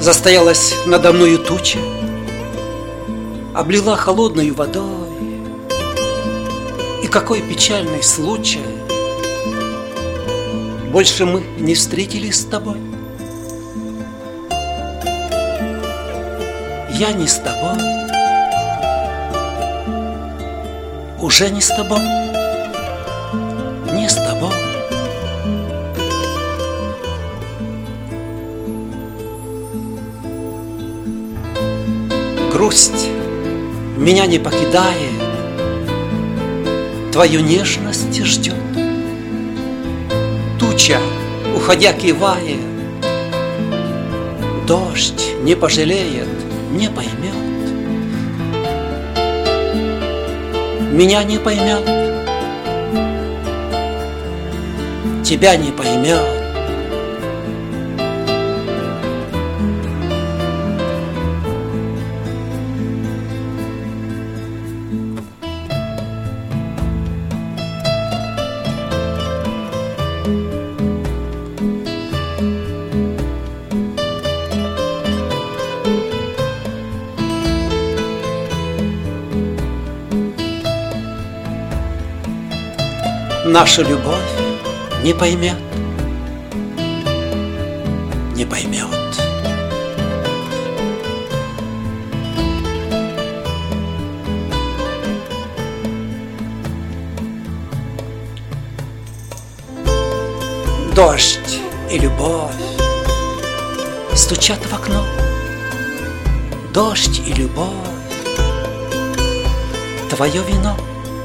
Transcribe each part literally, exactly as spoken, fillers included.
Застоялась надо мною туча, облила холодной водой. И какой печальный случай, больше мы не встретились с тобой. Я не с тобой, уже не с тобой, не с тобой. Грусть меня не покидает, твою нежность ждет. Туча, уходя, кивает, дождь не пожалеет, не поймет. Меня не поймет, тебя не поймет. Наша любовь не поймет, не поймет. Дождь и любовь стучат в окно. Дождь и любовь — твое вино.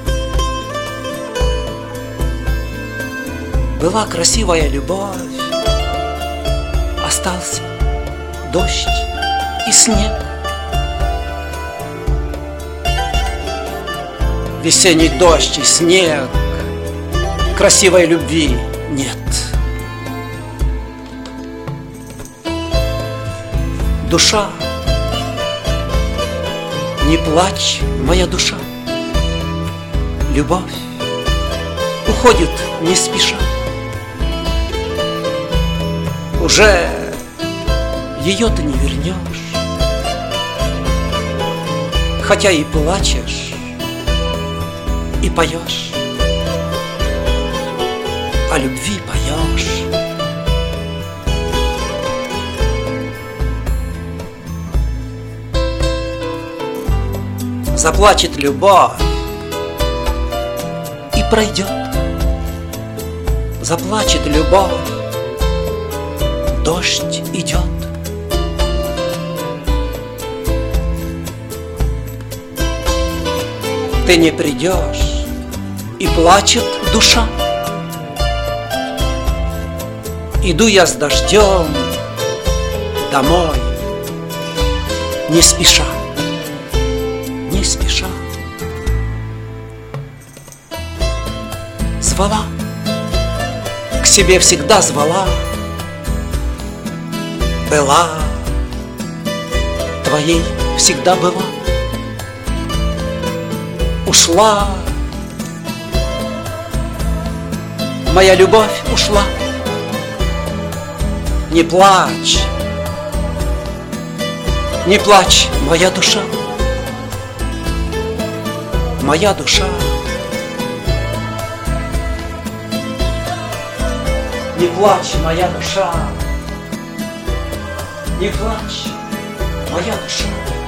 Была красивая любовь, остался дождь и снег. Весенний дождь и снег, красивой любви нет. Душа, не плачь, моя душа. Любовь уходит не спеша. Уже ее ты не вернешь, хотя и плачешь, и поешь, о любви поешь. Заплачет любовь и пройдет. Заплачет любовь, дождь идет. Ты не придешь, и плачет душа. Иду я с дождем домой, не спеша, не спеша. Звала, к себе всегда звала. Была, твоей всегда была. Ушла, моя любовь ушла. Не плачь, не плачь, моя душа. Моя душа. Не плачь, моя душа. Не плачь, моя душа.